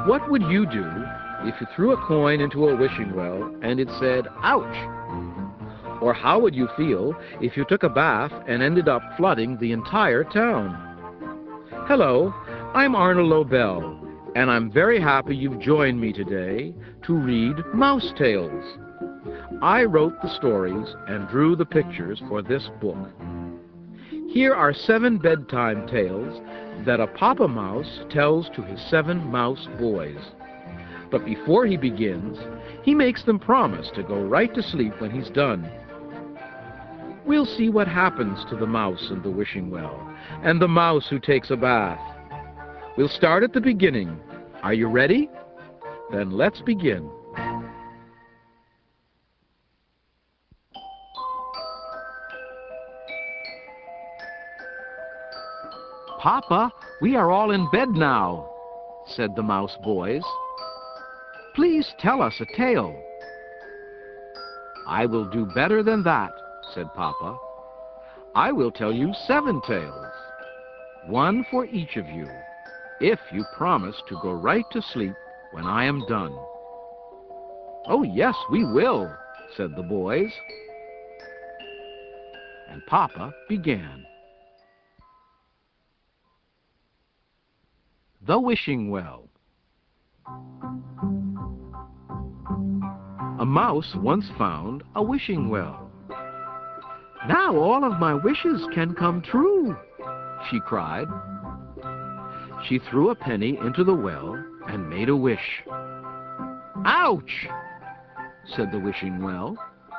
What would you do if you threw a coin into a wishing well and it said, "Ouch"? Or how would you feel if you took a bath and ended up flooding the entire town? Hello, I'm Arnold Lobel, and I'm very happy you've joined me today to read Mouse Tales. I wrote the stories and drew the pictures for this book. Here are 7 bedtime tales that a Papa Mouse tells to his 7 mouse boys. But before he begins, he makes them promise to go right to sleep when he's done. We'll see what happens to the mouse in the wishing well, and the mouse who takes a bath. We'll start at the beginning. Are you ready? Then let's begin. Papa, we are all in bed now, said the mouse boys. Please tell us a tale. I will do better than that, said Papa. I will tell you 7 tales, 1 for each of you, if you promise to go right to sleep when I am done. Oh, yes, we will, said the boys. And Papa began. The Wishing Well. A mouse once found a wishing well. Now all of my wishes can come true, she cried. She threw a penny into the well and made a wish. Ouch! Said the wishing well.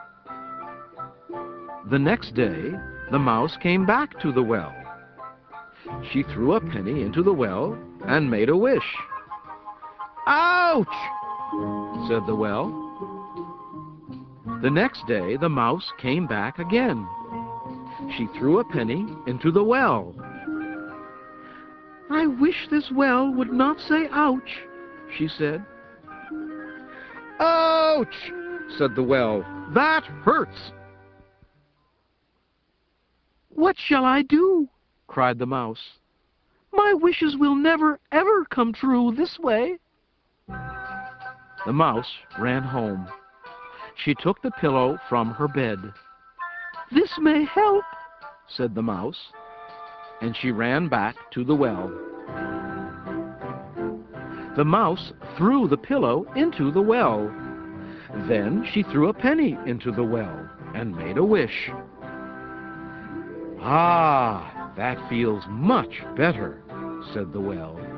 The next day, the mouse came back to the well. She threw a penny into the well and made a wish. Ouch! Said the well. The next day, the mouse came back again. She threw a penny into the well. I wish this well would not say ouch, she said. Ouch! Said the well. That hurts. What shall I do? Cried the mouse. My wishes will never, ever come true this way. The mouse ran home. She took the pillow from her bed. This may help, said the mouse, and she ran back to the well. The mouse threw the pillow into the well. Then she threw a penny into the well and made a wish. Ah, that feels much better, said the well.